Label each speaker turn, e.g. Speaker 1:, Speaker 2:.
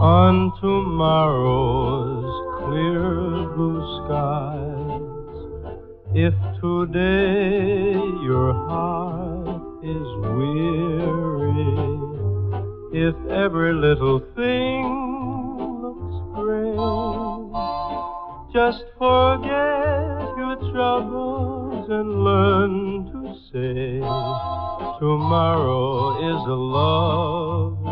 Speaker 1: on tomorrow's clear blue skies. If today your heart is weary, if every little thing looks gray, just forget your troubles and learn to say tomorrow is a love